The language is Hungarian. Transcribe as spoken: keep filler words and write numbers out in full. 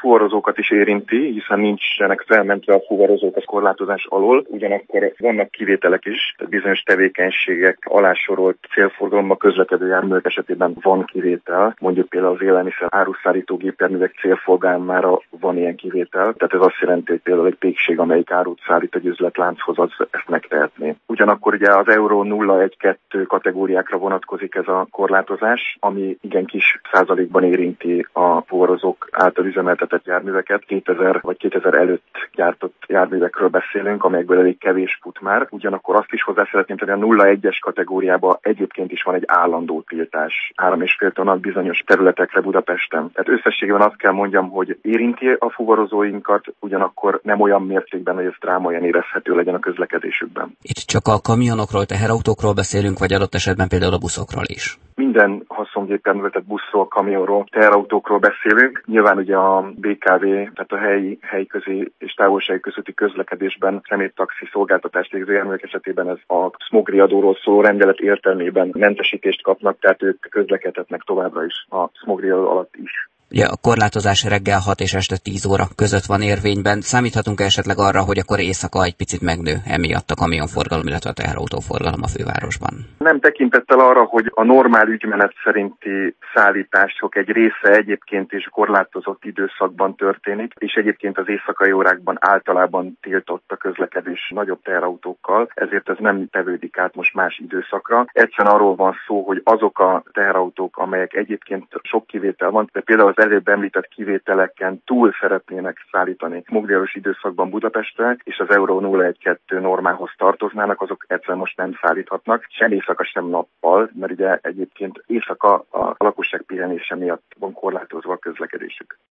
fuvarozókat is érinti, hiszen nincsenek felmentve a fuvarozók a korlátozás alól, ugyanakkor vannak kivételek is, tehát bizonyos tevékenységek alásorolt célforgalomba közlekedő járművek esetében van kivétel, mondjuk például az élelmiszer áruszállító gépjárművek célforgalmára van ilyen kivétel, tehát ez azt jelenti, hogy például egy pékség, amelyik árut szállít egy üzletlánchoz, az ezt megtehetné. Ugyanakkor ugye az Euró nulla egy kettő kategóriákra vonatkozik ez a korlátozás, ami igen kis százalékban érinti a fuvarozók által üzemeltetett járműveket. kétezer vagy kétezer előtt gyártott járművekről beszélünk, amelyekből elég kevés fut már. Ugyanakkor azt is hozzá szeretném tenni, a nulla egyes kategóriában egyébként is van egy állandó tiltás három és fél tonna bizonyos területekre Budapesten. Tehát összességében azt kell mondjam, hogy érinti a fuvarozóinkat, ugyanakkor nem olyan mértékben, hogy ez drámaian érezhető legyen a közlekedésükben. Itt csak a kamionokról, teherautókról beszélünk, vagy adott esetben például a buszokról is? Minden haszongépjárművel, tehát buszról, kamionról, teherautókról beszélünk. Nyilván ugye a bé ká vé, tehát a helyi, helyi közé és távolsági közötti közlekedésben személytaxi szolgáltatást végző járművek esetében ez a smogriadóról szóló rendelet értelmében mentesítést kapnak, tehát ők közlekedhetnek továbbra is a smogriadó alatt is. Ugye a korlátozás reggel hat és este tíz óra között van érvényben. Számíthatunk esetleg arra, hogy akkor éjszaka egy picit megnő emiatt a kamionforgalom, illetve a teherautóforgalom a fővárosban? Nem tekintettel arra, hogy a normál ügymenet szerinti szállítások egy része egyébként is korlátozott időszakban történik, és egyébként az éjszakai órákban általában tiltott a közlekedés nagyobb teherautókkal, ezért ez nem tevődik át most más időszakra. Egyszerűen arról van szó, hogy azok a teherautók, amelyek egyébként sok kivétel van, de például az előbb említett kivételeken túl szeretnének szállítani smogriadós időszakban Budapestre, és az Euró nulla egy kettő normához tartoznának, azok egyszerűen most nem szállíthatnak, sem éjszaka, sem nappal, mert ugye egyébként éjszaka a lakosság pihenése miatt van korlátozva a közlekedésük.